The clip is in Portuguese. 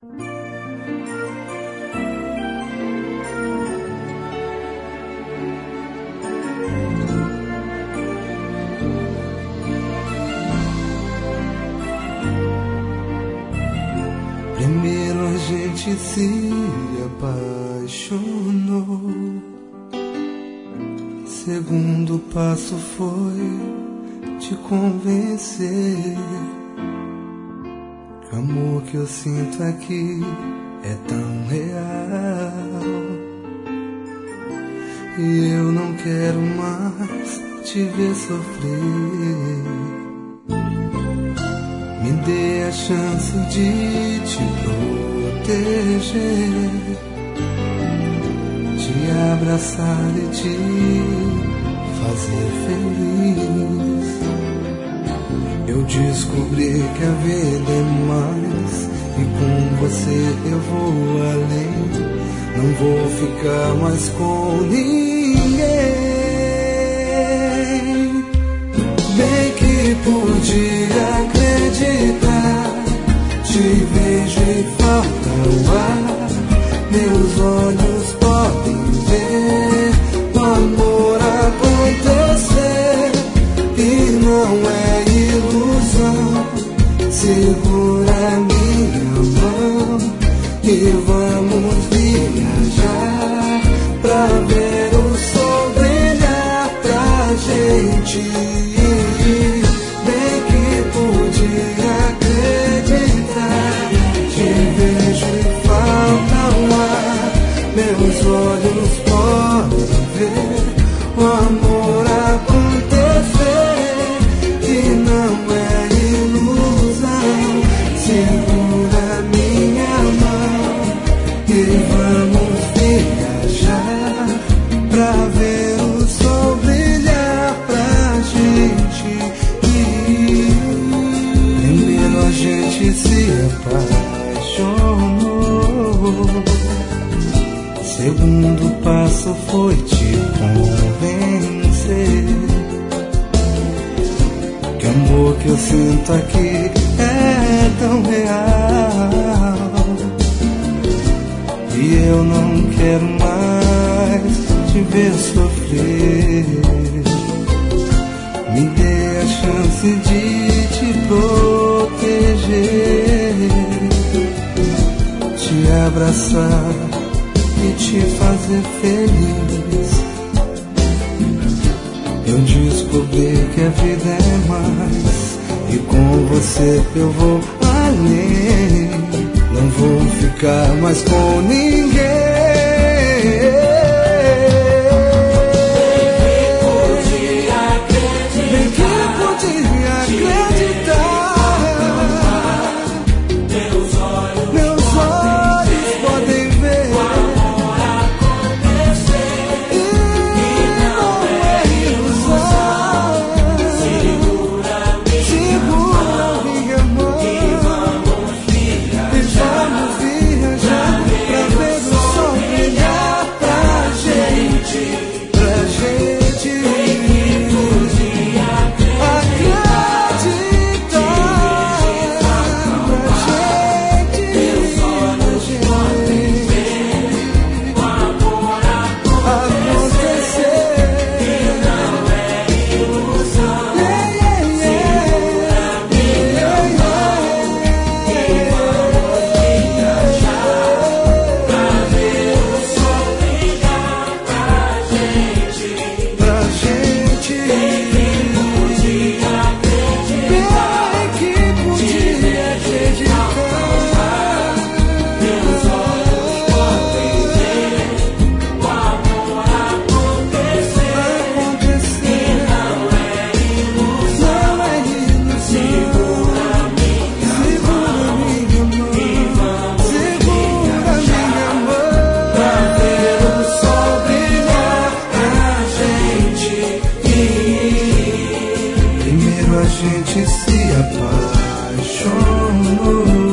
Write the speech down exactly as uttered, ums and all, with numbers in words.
Primeiro a gente se apaixonou, segundo passo foi te convencer que o amor que eu sinto aqui é tão real, e eu não quero mais te ver sofrer. Me dê a chance de te proteger, te abraçar e te fazer feliz. Eu descobri que a vida é mais, e com você eu vou além. Não vou ficar mais com ninguém. Bem que podia acreditar, te vejo e falta o ar. Meus olhos podem ver o amor acontecer, e não é ilusão. Segura minha mão e vamos viajar pra ver o sol brilhar pra gente. Bem que podia acreditar, te vejo e falta o ar. Meus olhos podem ver o amor acontecer, que não é ilusão. Segura minha mão e vamos viajar pra ver o sol brilhar pra gente. Primeiro a gente se apaixonou, segundo passo foi te convencer que o amor que eu sinto aqui é tão real, e eu não quero mais te ver sofrer. Me dê a chance de te proteger, te abraçar e te fazer feliz. Eu descobri que a vida é mais, e com você eu vou além. Não vou ficar mais com ninguém. A gente se apaixonou,